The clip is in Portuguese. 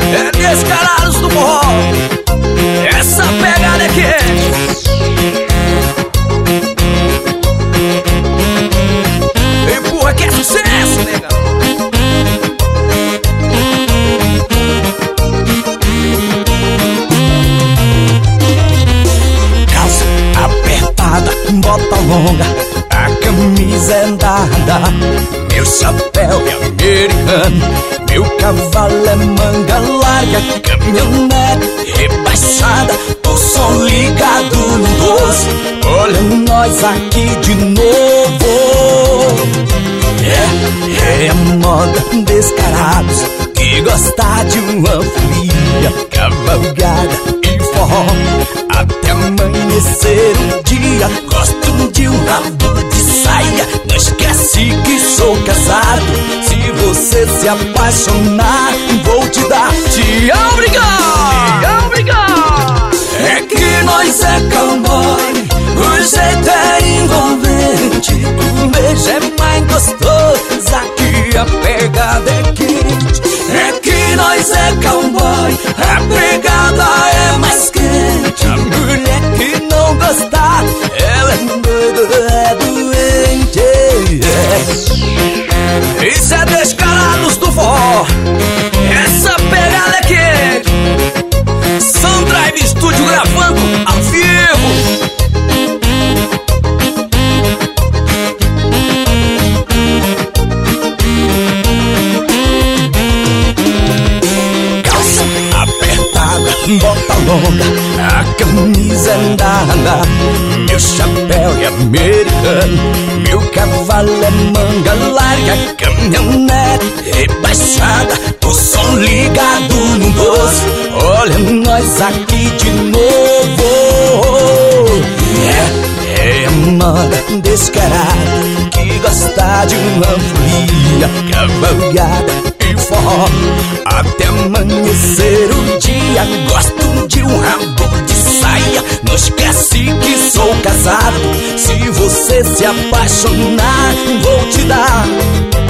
É Descarados do Forró. Essa pegada é quente. Empurra que é sucesso, nega. Calça apertada, bota longa, a camisa é dada, meu chapéu é americano, meu cavalo é manga larga, caminhonete rebaixada, o som ligado no 12. Olha nós aqui de novo. É a moda Descarados, que gosta de uma folia, cavalgada e forró, até amanhecer o dia. Gosto de um rabo de saia, não esquece que sou casado. Se você se apaixonar, vou te dar. Te obrigar, te obrigar. É que nós é cowboy, o jeito é envolvente, o beijo é mais gostoso, aqui a pegada é quente. É que nós é cowboy, a pegada é mais quente. A mulher que não gostar, ela é doida, é doente. Isso é Descarados do Forró. Essa pegada é quente. Soundrive Studio gravando ao vivo. Calça apertada, bota longa, a camisa andada, meu chapéu é americano, meu cavalo é manga larga, caminhonete rebaixada, o som ligado no 12. Olha nós aqui de novo. É a moda Descarada, que gosta de uma folia, cavalgada e forró, até amanhecer o dia. Gosto de um rabo de saia, não esquece que sou casado. Se você se apaixonar, vou te dar.